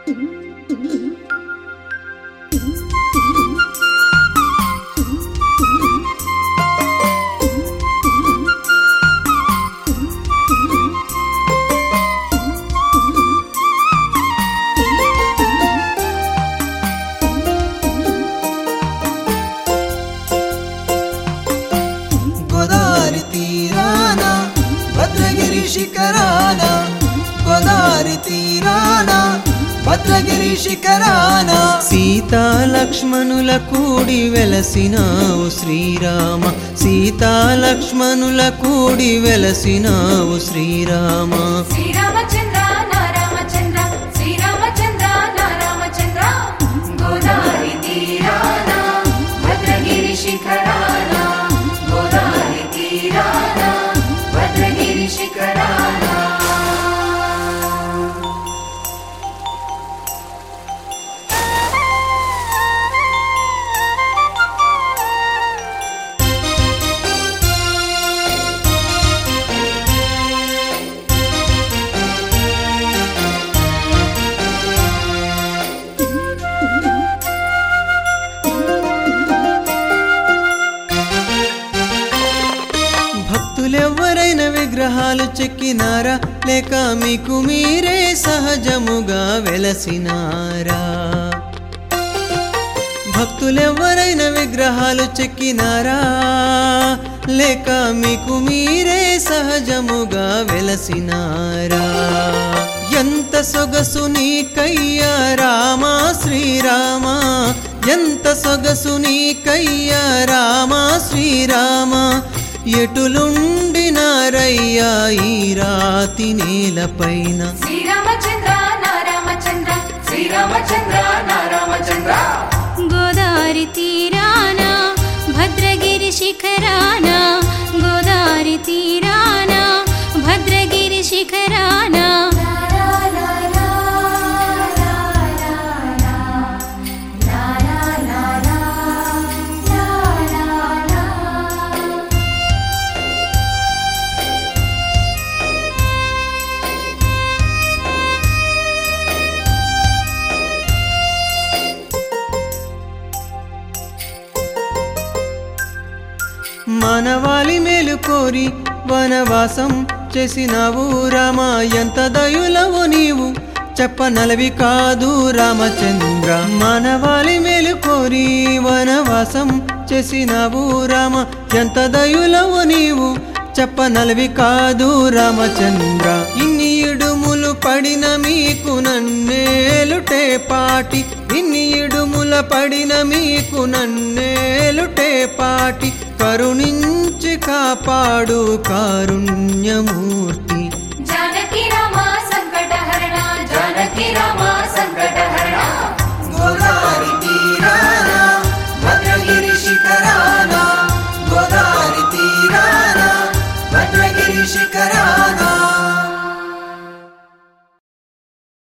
గోదావరి తీరాన భద్రగిరి శిఖరాన, గోదావరి తీరాన భద్రగిరి శిఖరాన, సీతా లక్ష్మణుల కూడి వెలసినావు శ్రీరామ, సీతా లక్ష్మణుల కూడి వెలసినావు శ్రీరామ. శ్రీరామచంద్ర నా రామచంద్ర, శ్రీరామచంద్ర నా రామచంద్ర, గోదావరి తీరాన భద్రగిరి శిఖరాన, గోదావరి తీరాన భద్రగిరి శిఖరాన. భక్తులెవ్వరైనా విగ్రహాలు చెక్కినారా, లేక మీకు మీరే సహజముగా వెలసినారా? భక్తులెవ్వరైనా విగ్రహాలు చెక్కినారా, లేక మీకు మీరే సహజముగా వెలసినారా? ఎంత సొగసు నీకయ్యా రామా శ్రీరామ, ఎంత సొగసు నీకయ్యా రామా శ్రీరామ, ఎటులుండినారయ్యా ఈ రాతి నేలపైన. శ్రీరామచంద్ర నా రామచంద్ర, శ్రీరామచంద్ర నా రామచంద్ర, గోదావరి తీరాన భద్రగిరి శిఖరాన, గోదావరి తీరాన భద్రగిరి శిఖరాన. మానవాళి మేలు కోరి వనవాసం చేసినావు రామ, ఎంత దయులవు నీవు చెప్పనలవి కాదు రామచంద్ర. మానవాళి మేలు కోరి వనవాసం చేసినావు రామ, ఎంత దయులవు నీవు చెప్పనలవి కాదు రామచంద్ర. ఇన్ని ఇడుములు పడిన మీకు నన్నేలుటే పాటి, ఇన్ని ఇడుముల పడిన మీకు నన్నేలుటే పాటి, కరుణించి కాపాడు కారుణ్యమూర్తి.